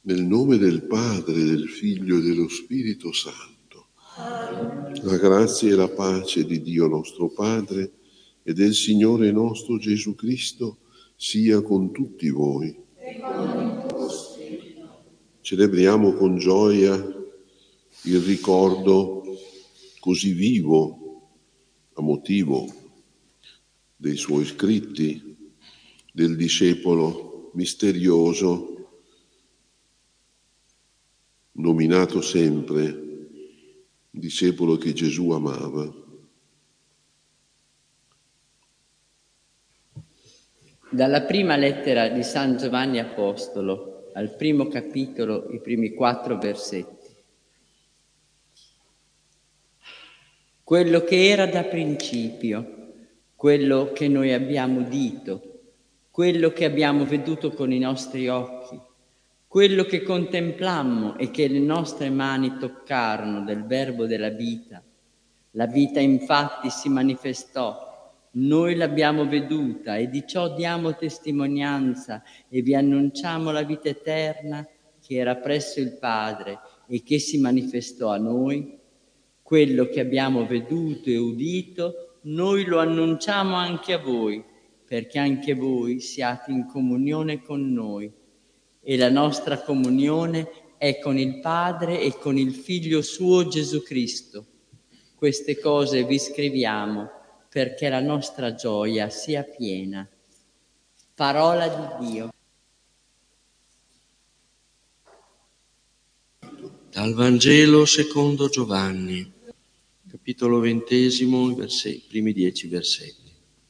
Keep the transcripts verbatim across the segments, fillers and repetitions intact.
Nel nome del Padre, del Figlio e dello Spirito Santo. Amen. La grazia e la pace di Dio nostro Padre e del Signore nostro Gesù Cristo sia con tutti voi. E con il tuo spirito. Celebriamo con gioia il ricordo così vivo, a motivo dei suoi scritti, del discepolo misterioso, nominato sempre discepolo che Gesù amava. Dalla prima lettera di San Giovanni Apostolo, al primo capitolo, i primi quattro versetti. Quello che era da principio, quello che noi abbiamo udito, quello che abbiamo veduto con i nostri occhi, quello che contemplammo e che le nostre mani toccarono del verbo della vita. La vita infatti si manifestò, noi l'abbiamo veduta e di ciò diamo testimonianza e vi annunciamo la vita eterna che era presso il Padre e che si manifestò a noi. Quello che abbiamo veduto e udito, noi lo annunciamo anche a voi, perché anche voi siate in comunione con noi. E la nostra comunione è con il Padre e con il Figlio suo Gesù Cristo. Queste cose vi scriviamo perché la nostra gioia sia piena. Parola di Dio. Dal Vangelo secondo Giovanni, capitolo ventesimo, i primi dieci versetti.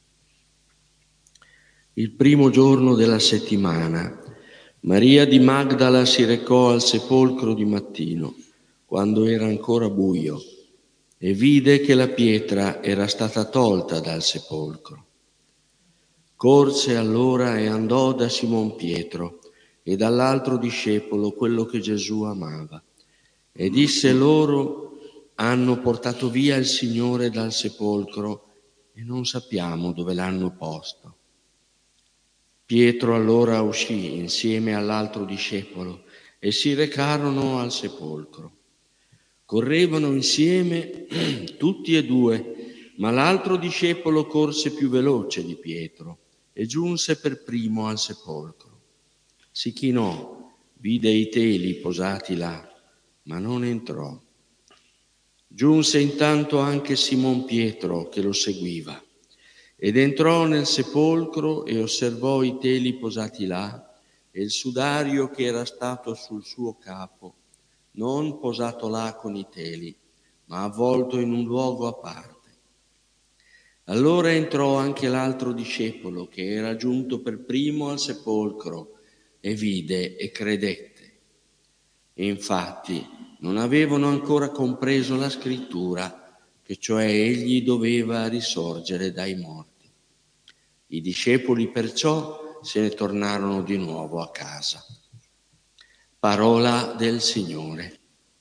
Il primo giorno della settimana, Maria di Magdala si recò al sepolcro di mattino, quando era ancora buio, e vide che la pietra era stata tolta dal sepolcro. Corse allora e andò da Simon Pietro e dall'altro discepolo, quello che Gesù amava, e disse loro: hanno portato via il Signore dal sepolcro e non sappiamo dove l'hanno posto. Pietro allora uscì insieme all'altro discepolo e si recarono al sepolcro. Correvano insieme tutti e due, ma l'altro discepolo corse più veloce di Pietro e giunse per primo al sepolcro. Si chinò, vide i teli posati là, ma non entrò. Giunse intanto anche Simon Pietro che lo seguiva ed entrò nel sepolcro e osservò i teli posati là e il sudario che era stato sul suo capo, non posato là con i teli, ma avvolto in un luogo a parte. Allora entrò anche l'altro discepolo che era giunto per primo al sepolcro e vide e credette. E infatti non avevano ancora compreso la scrittura, che cioè egli doveva risorgere dai morti. I discepoli perciò se ne tornarono di nuovo a casa. Parola del Signore.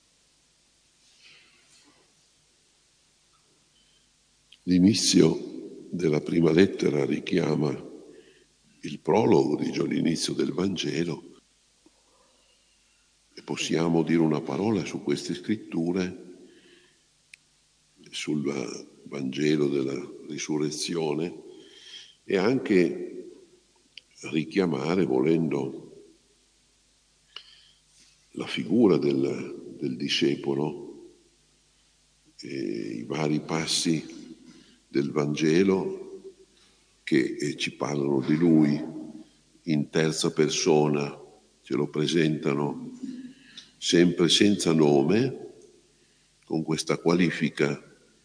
L'inizio della prima lettera richiama il prologo di già l'inizio del Vangelo e possiamo dire una parola su queste scritture, sul Vangelo della risurrezione, e anche richiamare, volendo, la figura del, del discepolo e i vari passi del Vangelo che ci parlano di lui in terza persona, ce lo presentano sempre senza nome, con questa qualifica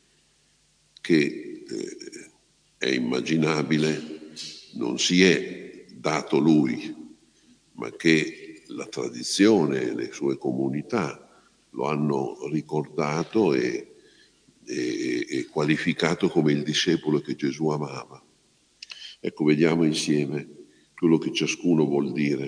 che eh, è immaginabile, non si è dato lui, ma che la tradizione e le sue comunità lo hanno ricordato e E, e qualificato come il discepolo che Gesù amava. Ecco, vediamo insieme quello che ciascuno vuol dire.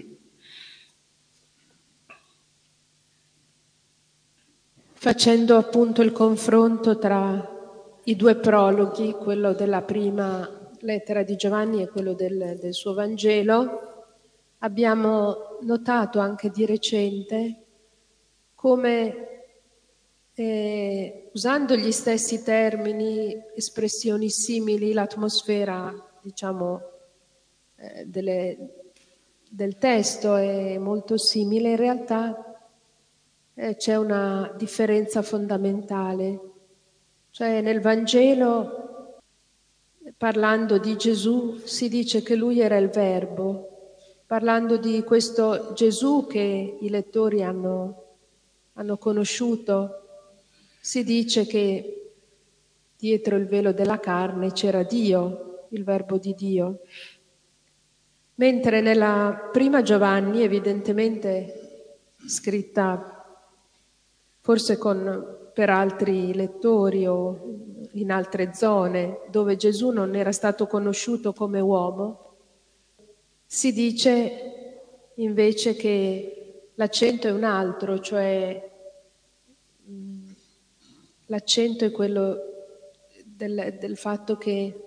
Facendo appunto il confronto tra i due prologhi, quello della prima lettera di Giovanni e quello del, del suo Vangelo, abbiamo notato anche di recente come eh, usando gli stessi termini, espressioni simili, l'atmosfera, diciamo, eh, delle, del testo è molto simile, in realtà eh, c'è una differenza fondamentale. Cioè nel Vangelo, parlando di Gesù, si dice che lui era il Verbo. Parlando di questo Gesù che i lettori hanno, hanno conosciuto, si dice che dietro il velo della carne c'era Dio, il Verbo di Dio. Mentre nella prima Giovanni, evidentemente scritta forse con, per altri lettori o in altre zone dove Gesù non era stato conosciuto come uomo, si dice invece che l'accento è un altro, cioè mh, l'accento è quello del, del fatto che,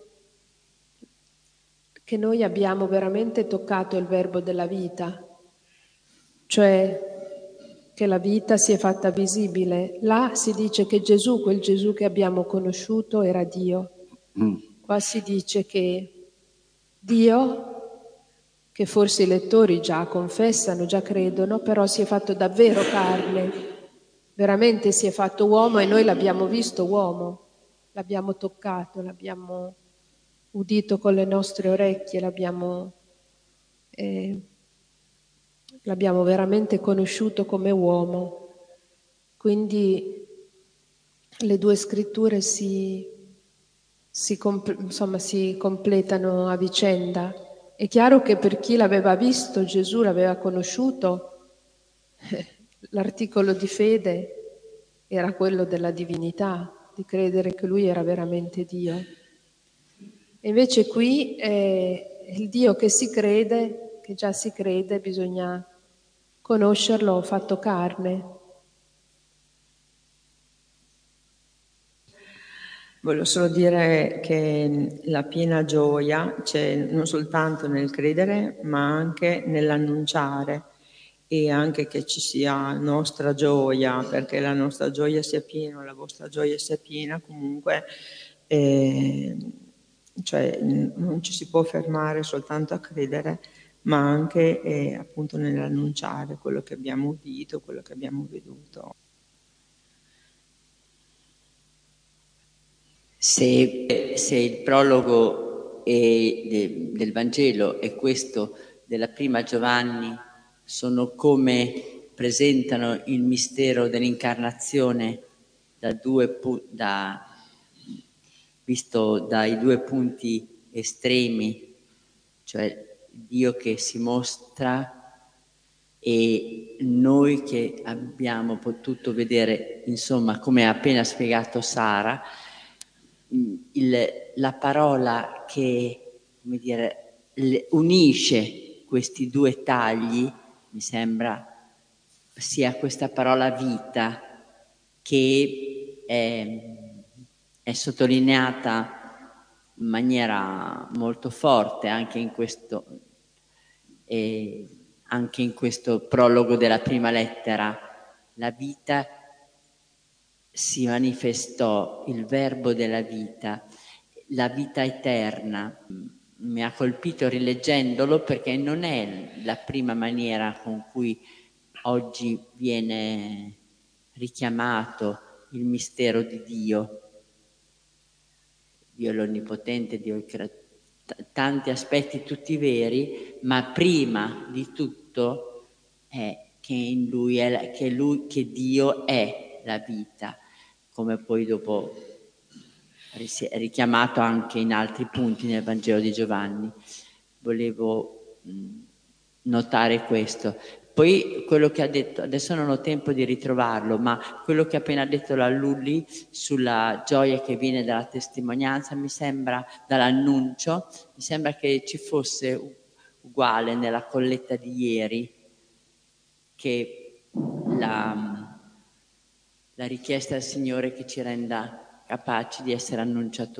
che noi abbiamo veramente toccato il verbo della vita, cioè che la vita si è fatta visibile. Là si dice che Gesù, quel Gesù che abbiamo conosciuto, era Dio. Qua si dice che Dio, che forse i lettori già confessano, già credono, però si è fatto davvero carne, veramente si è fatto uomo e noi l'abbiamo visto uomo, l'abbiamo toccato, l'abbiamo udito con le nostre orecchie, l'abbiamo, eh, l'abbiamo veramente conosciuto come uomo. Quindi le due scritture si, si, comp- insomma, si completano a vicenda. È chiaro che per chi l'aveva visto, Gesù l'aveva conosciuto, l'articolo di fede era quello della divinità, di credere che lui era veramente Dio. E invece qui è il Dio che si crede, che già si crede, bisogna conoscerlo fatto carne. Volevo solo dire che la piena gioia c'è non soltanto nel credere, ma anche nell'annunciare, e anche che ci sia nostra gioia, perché la nostra gioia sia piena, la vostra gioia sia piena, comunque eh, cioè, non ci si può fermare soltanto a credere, ma anche eh, appunto nell'annunciare quello che abbiamo udito, quello che abbiamo veduto. Se, se il prologo è de, del Vangelo e questo della prima Giovanni sono come presentano il mistero dell'incarnazione da due, da, visto dai due punti estremi, cioè Dio che si mostra e noi che abbiamo potuto vedere, insomma, come ha appena spiegato Sara, il, la parola che, come dire, le, unisce questi due tagli, mi sembra, sia questa parola vita che è, è sottolineata in maniera molto forte anche in questo, eh, anche in questo prologo della prima lettera. La vita si manifestò, il verbo della vita, la vita eterna. Mi ha colpito rileggendolo perché non è la prima maniera con cui oggi viene richiamato il mistero di Dio. Dio l'Onnipotente, Dio il Creatore, tanti aspetti tutti veri, ma prima di tutto è che in Lui è, che, lui, che Dio è la vita, come poi dopo è richiamato anche in altri punti nel Vangelo di Giovanni. Volevo mh, notare questo. Poi quello che ha detto, adesso non ho tempo di ritrovarlo, ma quello che ha appena detto la Lulli sulla gioia che viene dalla testimonianza, mi sembra, dall'annuncio, mi sembra che ci fosse uguale nella colletta di ieri, che la, la richiesta al Signore che ci renda capaci di essere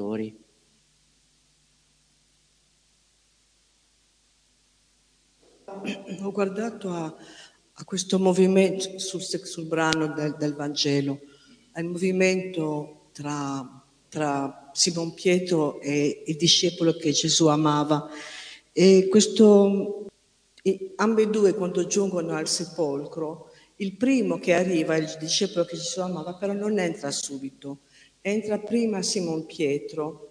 annunciatori. ho guardato a, a questo movimento sul, sul brano del, del Vangelo, al movimento tra, tra Simon Pietro e il discepolo che Gesù amava. E questo, e ambedue quando giungono al sepolcro, il primo che arriva, il discepolo che Gesù amava, però non entra subito, entra prima Simon Pietro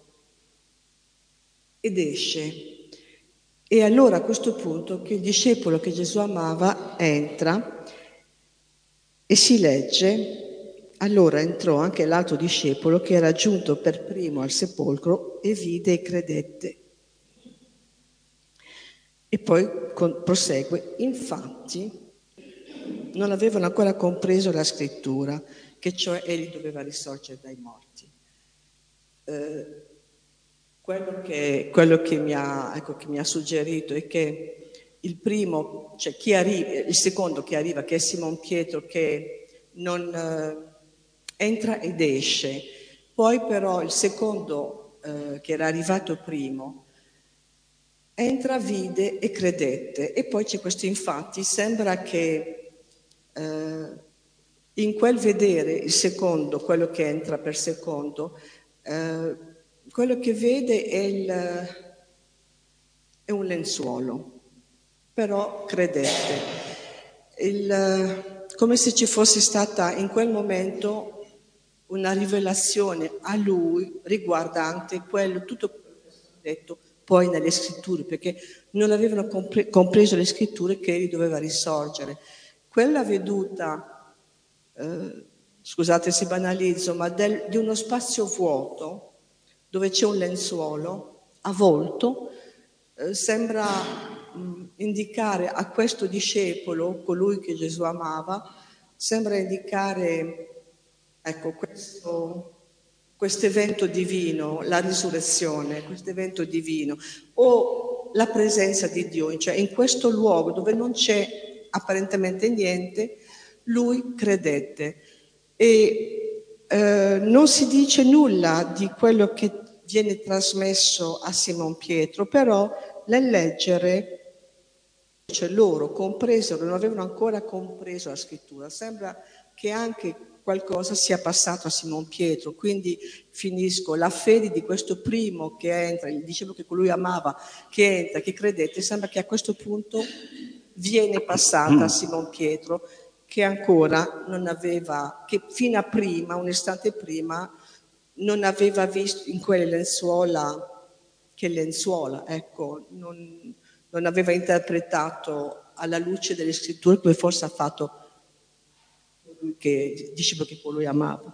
ed esce. E allora a questo punto che il discepolo che Gesù amava entra e si legge: allora entrò anche l'altro discepolo che era giunto per primo al sepolcro e vide e credette. E poi con, prosegue: infatti non avevano ancora compreso la scrittura, che cioè egli doveva risorgere dai morti. Eh, quello che, quello che, mi ha, ecco, che mi ha suggerito è che il primo, cioè chi arriva, il secondo che arriva, che è Simon Pietro, che non eh, entra ed esce, poi però il secondo eh, che era arrivato primo entra, vide e credette. E poi c'è questo infatti, sembra che eh, in quel vedere il secondo, quello che entra per secondo, eh, quello che vede è, il, è un lenzuolo, però credette. Il, come se ci fosse stata in quel momento una rivelazione a lui riguardante quello, tutto quello che è stato detto poi nelle scritture, perché non avevano compre- compreso le scritture che egli doveva risorgere. Quella veduta, eh, scusate se banalizzo, ma del, di uno spazio vuoto dove c'è un lenzuolo avvolto, eh, sembra mh, indicare a questo discepolo, colui che Gesù amava, sembra indicare, ecco, questo questo evento divino, la risurrezione, questo evento divino, o la presenza di Dio, cioè in questo luogo dove non c'è apparentemente niente, lui credette. E eh, non si dice nulla di quello che viene trasmesso a Simon Pietro, però nel leggere, cioè loro compresero, non avevano ancora compreso la scrittura, sembra che anche qualcosa sia passato a Simon Pietro, quindi finisco, la fede di questo primo che entra, gli dicevo che colui amava, che entra, che credette, sembra che a questo punto viene passata a Simon Pietro, che ancora non aveva, che fino a prima, un istante prima, non aveva visto in quelle lenzuola, che lenzuola, ecco, non, non aveva interpretato alla luce delle scritture come forse ha fatto colui che diceva che colui amava.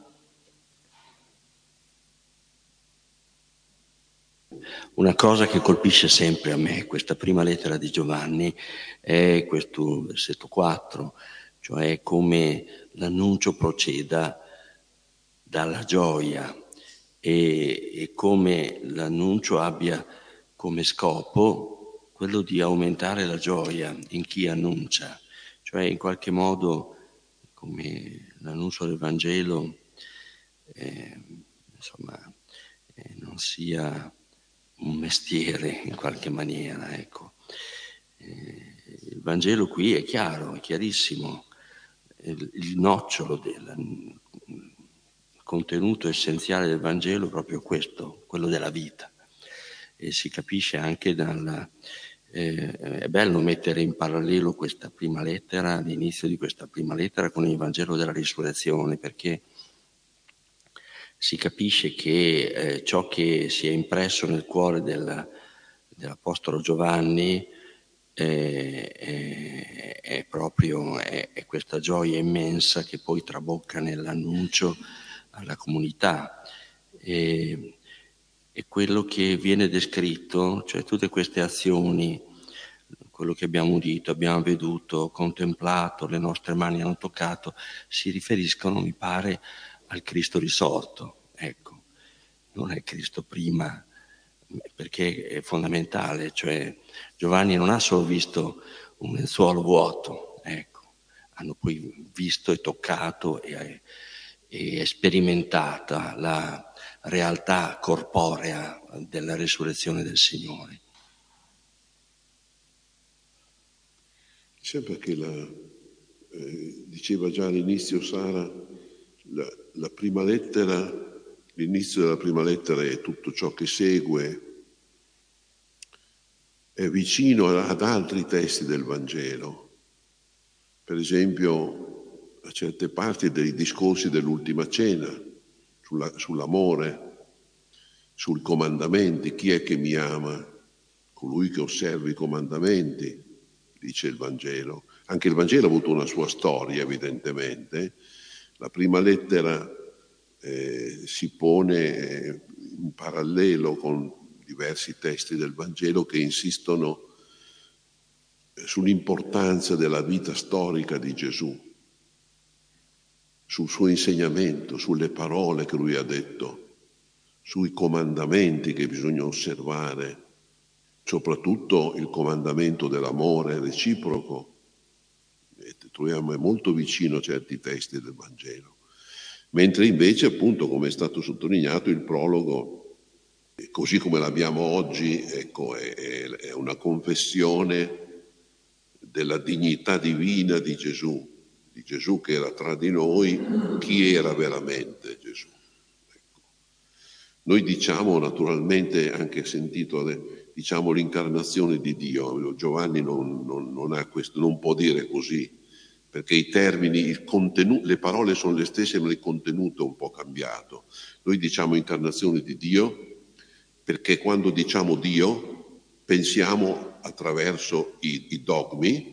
Una cosa che colpisce sempre a me, questa prima lettera di Giovanni, è questo versetto quattro, cioè come l'annuncio proceda dalla gioia e, e come l'annuncio abbia come scopo quello di aumentare la gioia in chi annuncia, cioè in qualche modo come l'annuncio del Vangelo eh, insomma eh, non sia un mestiere in qualche maniera, ecco. Eh, il Vangelo qui è chiaro, è chiarissimo, il, il nocciolo del contenuto essenziale del Vangelo è proprio questo, quello della vita. E si capisce anche dalla... Eh, è bello mettere in parallelo questa prima lettera, l'inizio di questa prima lettera con il Vangelo della Risurrezione, perché si capisce che eh, ciò che si è impresso nel cuore del, dell'Apostolo Giovanni eh, è, è proprio è, è questa gioia immensa che poi trabocca nell'annuncio alla comunità. E, e quello che viene descritto, cioè tutte queste azioni, quello che abbiamo udito, abbiamo veduto, contemplato, le nostre mani hanno toccato, si riferiscono, mi pare, al Cristo risorto, ecco, non è Cristo prima, perché è fondamentale, cioè Giovanni non ha solo visto un lenzuolo vuoto, ecco, hanno poi visto e toccato e, e sperimentata la realtà corporea della resurrezione del Signore. Sempre che la, eh, diceva già all'inizio Sara, la, la prima lettera, l'inizio della prima lettera è tutto ciò che segue, è vicino ad altri testi del Vangelo. Per esempio, a certe parti dei discorsi dell'ultima cena, sulla, sull'amore, sui comandamenti. Chi è che mi ama? Colui che osserva i comandamenti, dice il Vangelo. Anche il Vangelo ha avuto una sua storia, evidentemente. La prima lettera eh, si pone in parallelo con diversi testi del Vangelo che insistono sull'importanza della vita storica di Gesù, sul suo insegnamento, sulle parole che lui ha detto, sui comandamenti che bisogna osservare, soprattutto il comandamento dell'amore reciproco. E troviamo è molto vicino a certi testi del Vangelo. Mentre invece, appunto, come è stato sottolineato, il prologo, così come l'abbiamo oggi, ecco, è, è una confessione della dignità divina di Gesù, di Gesù che era tra di noi, chi era veramente Gesù. Ecco. Noi diciamo naturalmente, anche sentito, diciamo l'incarnazione di Dio. Giovanni non, non, non ha questo, non può dire così, perché i termini, il contenuto, le parole sono le stesse, ma il contenuto è un po' cambiato. Noi diciamo incarnazione di Dio perché quando diciamo Dio pensiamo attraverso i, i dogmi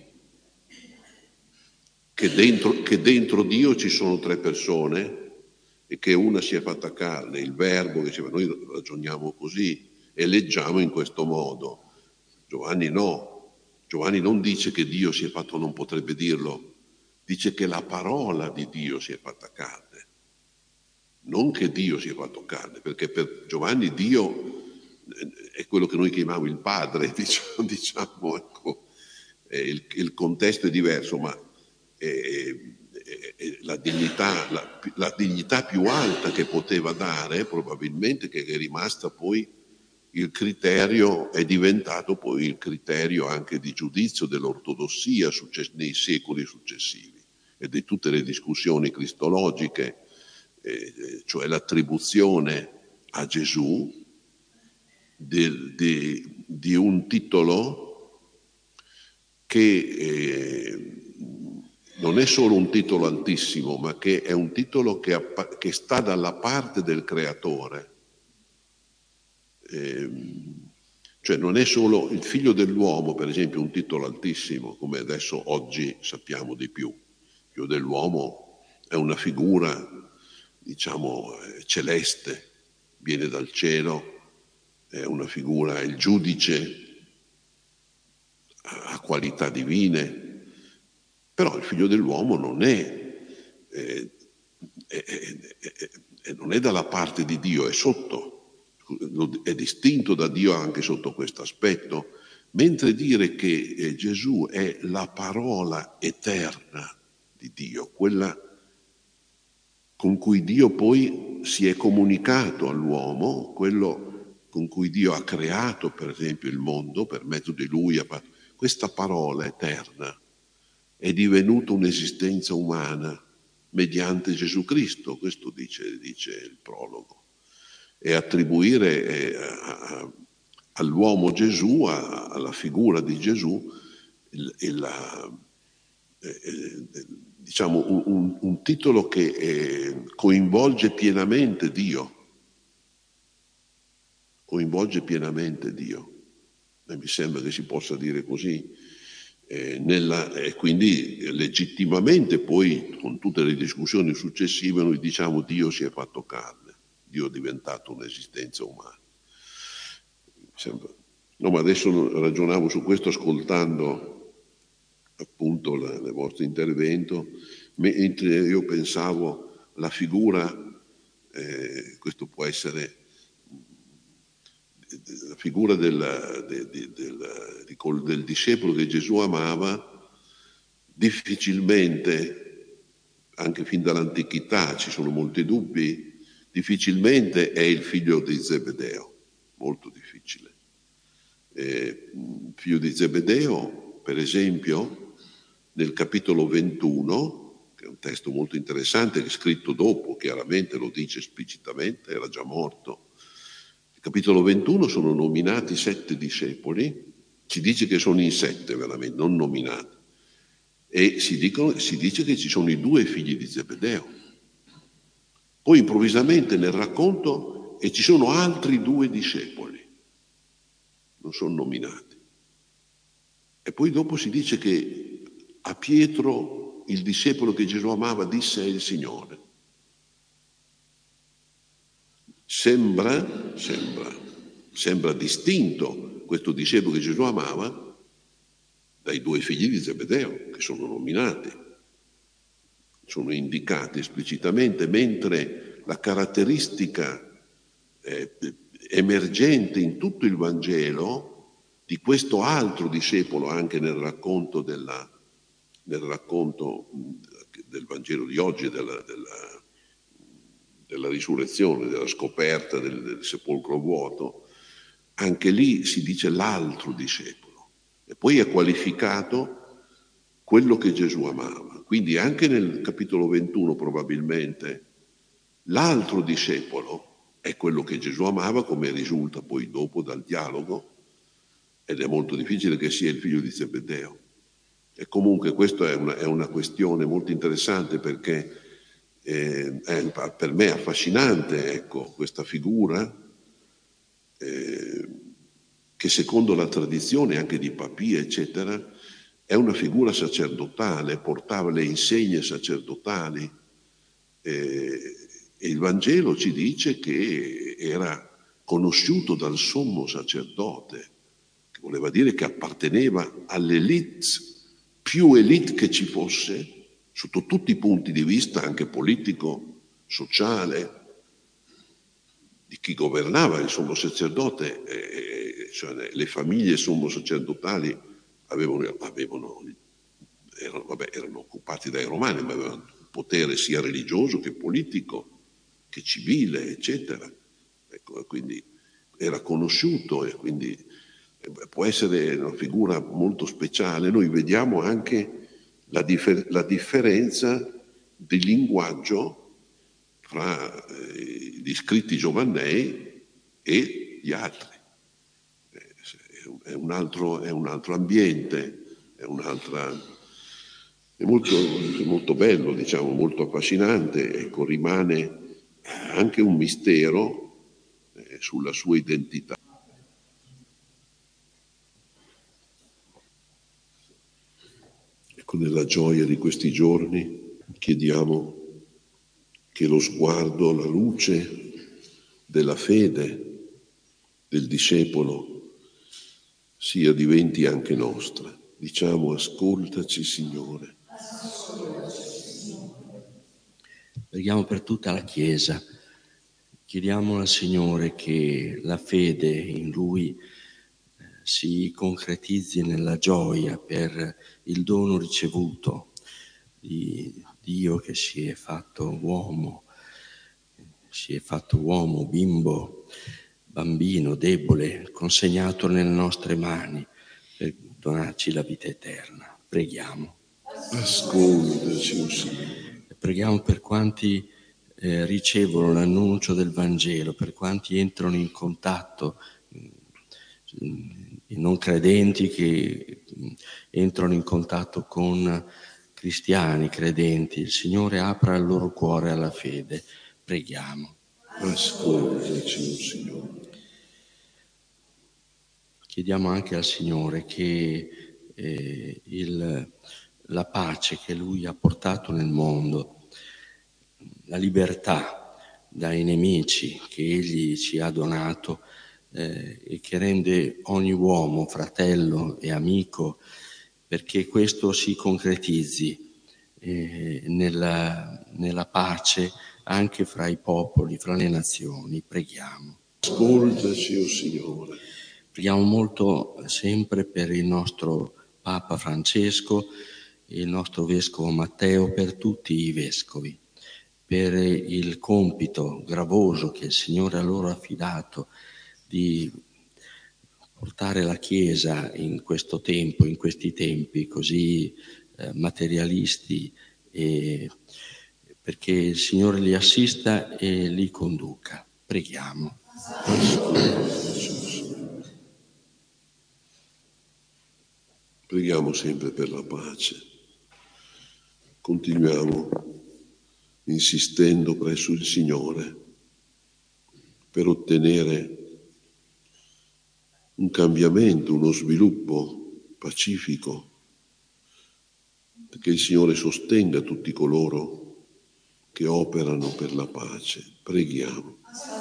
che dentro, che dentro Dio ci sono tre persone e che una si è fatta carne, il verbo, che noi ragioniamo così e leggiamo in questo modo. Giovanni no, Giovanni non dice che Dio si è fatto, non potrebbe dirlo, dice che la parola di Dio si è fatta carne, non che Dio si è fatto carne, perché per Giovanni Dio è quello che noi chiamiamo il Padre, diciamo, diciamo ecco, il, il contesto è diverso, ma è, è, è la, dignità, la, la dignità più alta che poteva dare, probabilmente, che è rimasta poi il criterio, è diventato poi il criterio anche di giudizio dell'ortodossia nei secoli successivi e di tutte le discussioni cristologiche, eh, cioè l'attribuzione a Gesù di, di, di un titolo che eh, non è solo un titolo altissimo, ma che è un titolo che, appa- che sta dalla parte del creatore. Eh, cioè non è solo il figlio dell'uomo, per esempio, un titolo altissimo, come adesso oggi sappiamo di più. Il figlio dell'uomo è una figura, diciamo, celeste, viene dal cielo, è una figura, il giudice, ha qualità divine, però il figlio dell'uomo non è, eh, è, è, è, è, non è dalla parte di Dio, è sotto. È distinto da Dio anche sotto questo aspetto, mentre dire che eh, Gesù è la parola eterna di Dio, quella con cui Dio poi si è comunicato all'uomo, quello con cui Dio ha creato per esempio il mondo, per mezzo di Lui, questa parola eterna è divenuta un'esistenza umana mediante Gesù Cristo, questo dice, dice il prologo. E attribuire eh, a, a, all'uomo Gesù, a, alla figura di Gesù, il, il, eh, eh, diciamo un, un, un titolo che eh, coinvolge pienamente Dio, coinvolge pienamente Dio, e mi sembra che si possa dire così, eh, nella, e quindi legittimamente poi con tutte le discussioni successive noi diciamo Dio si è fatto carne. Dio è diventato un'esistenza umana. No, ma adesso ragionavo su questo ascoltando appunto la, il vostro intervento, mentre io pensavo la figura, eh, questo può essere la figura del, del, del, del, del discepolo che Gesù amava, difficilmente, anche fin dall'antichità ci sono molti dubbi, difficilmente è il figlio di Zebedeo, molto difficile. Eh, figlio di Zebedeo, per esempio, nel capitolo ventuno, che è un testo molto interessante, che è scritto dopo, chiaramente lo dice esplicitamente, era già morto. Nel capitolo ventuno sono nominati sette discepoli, ci dice che sono in sette veramente, non nominati, e si, dicono, si dice che ci sono i due figli di Zebedeo. Poi improvvisamente nel racconto e ci sono altri due discepoli, non sono nominati. E poi dopo si dice che a Pietro, il discepolo che Gesù amava, disse: è il Signore. Sembra, sembra, sembra distinto questo discepolo che Gesù amava dai due figli di Zebedeo, che sono nominati, sono indicati esplicitamente, mentre la caratteristica eh, emergente in tutto il Vangelo di questo altro discepolo, anche nel racconto, della, nel racconto del Vangelo di oggi, della, della, della risurrezione, della scoperta del, del sepolcro vuoto, anche lì si dice l'altro discepolo. E poi è qualificato quello che Gesù amava. Quindi anche nel capitolo ventuno probabilmente l'altro discepolo è quello che Gesù amava, come risulta poi dopo dal dialogo, ed è molto difficile che sia il figlio di Zebedeo. E comunque questa è una, è una questione molto interessante, perché eh, è per me affascinante, ecco, questa figura eh, che secondo la tradizione anche di Papia, eccetera, è una figura sacerdotale, portava le insegne sacerdotali, eh, e il Vangelo ci dice che era conosciuto dal sommo sacerdote, che voleva dire che apparteneva all'elite, più elite che ci fosse, sotto tutti i punti di vista, anche politico, sociale, di chi governava. Il sommo sacerdote, eh, cioè le famiglie sommo sacerdotali avevano, avevano erano, vabbè, erano occupati dai romani, ma avevano potere sia religioso che politico, che civile, eccetera. Ecco, quindi era conosciuto, e quindi può essere una figura molto speciale. Noi vediamo anche la, differ- la differenza di linguaggio fra eh, gli scritti giovannei e gli altri. È un altro, è un altro ambiente, è un'altra, è molto, è molto bello, diciamo, molto affascinante. Ecco, rimane anche un mistero eh, sulla sua identità. Ecco, nella gioia di questi giorni chiediamo che lo sguardo, la luce della fede del discepolo sia diventi anche nostra. Diciamo: ascoltaci, Signore. Preghiamo per tutta la Chiesa. Chiediamo al Signore che la fede in Lui si concretizzi nella gioia per il dono ricevuto di Dio che si è fatto uomo, si è fatto uomo, bimbo, bambino, debole, consegnato nelle nostre mani per donarci la vita eterna. Preghiamo. Ascoltaci, o Signore. Preghiamo per quanti eh, ricevono l'annuncio del Vangelo, per quanti entrano in contatto, i non credenti che entrano in contatto con cristiani credenti. Il Signore apra il loro cuore alla fede. Preghiamo. Ascoltaci, o Signore. Chiediamo anche al Signore che eh, il, la pace che Lui ha portato nel mondo, la libertà dai nemici che Egli ci ha donato, Eh, e che rende ogni uomo fratello e amico, perché questo si concretizzi eh, nella, nella pace anche fra i popoli, fra le nazioni. Preghiamo. Ascoltaci, o Signore. Preghiamo molto sempre per il nostro Papa Francesco, il nostro Vescovo Matteo, per tutti i Vescovi, per il compito gravoso che il Signore ha loro affidato di portare la Chiesa in questo tempo, in questi tempi così eh, materialisti, e perché il Signore li assista e li conduca. Preghiamo. Preghiamo sempre per la pace. Continuiamo insistendo presso il Signore per ottenere un cambiamento, uno sviluppo pacifico, perché il Signore sostenga tutti coloro che operano per la pace. Preghiamo.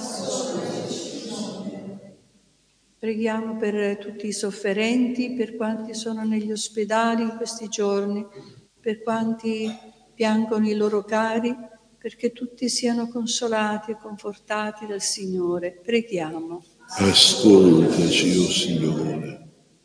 Preghiamo per tutti i sofferenti, per quanti sono negli ospedali in questi giorni, per quanti piangono i loro cari, perché tutti siano consolati e confortati dal Signore. Preghiamo. Ascoltaci, o Signore.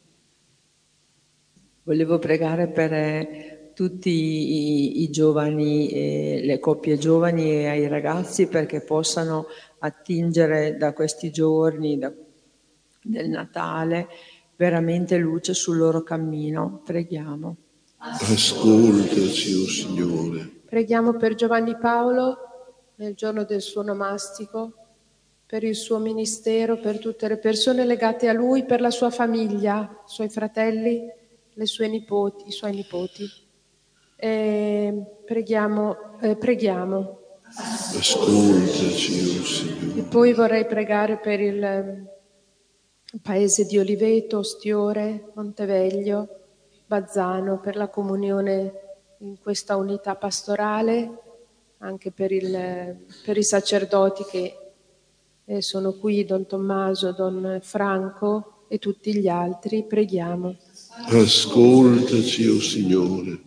Volevo pregare per eh, tutti i, i giovani, eh, le coppie giovani e ai ragazzi, perché possano attingere da questi giorni, da, del Natale, veramente luce sul loro cammino. Preghiamo. Ascoltaci, o Signore. Preghiamo per Giovanni Paolo nel giorno del suo nomastico, per il suo ministero, per tutte le persone legate a lui, per la sua famiglia, i suoi fratelli, le sue nipoti, i suoi nipoti. E preghiamo, eh, preghiamo. Ascoltaci, o Signore. E poi vorrei pregare per il, il paese di Oliveto, Ostiore, Monteveglio, Bazzano, per la comunione in questa unità pastorale, anche per, il, per i sacerdoti che eh, sono qui, Don Tommaso, Don Franco e tutti gli altri. Preghiamo. Ascoltaci, o Signore.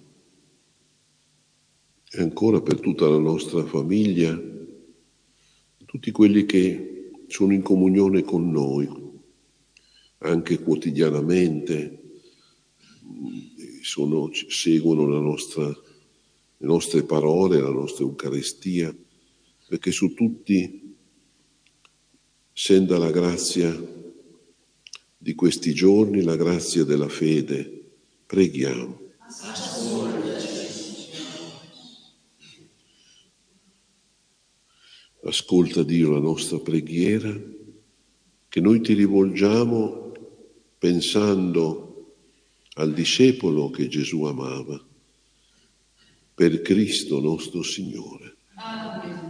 E ancora per tutta la nostra famiglia, tutti quelli che sono in comunione con noi, anche quotidianamente, sono, seguono la nostra, le nostre parole, la nostra Eucaristia, perché su tutti scenda la grazia di questi giorni, la grazia della fede. Preghiamo. Ascolta, Dio, la nostra preghiera, che noi ti rivolgiamo pensando al discepolo che Gesù amava, per Cristo nostro Signore. Amen.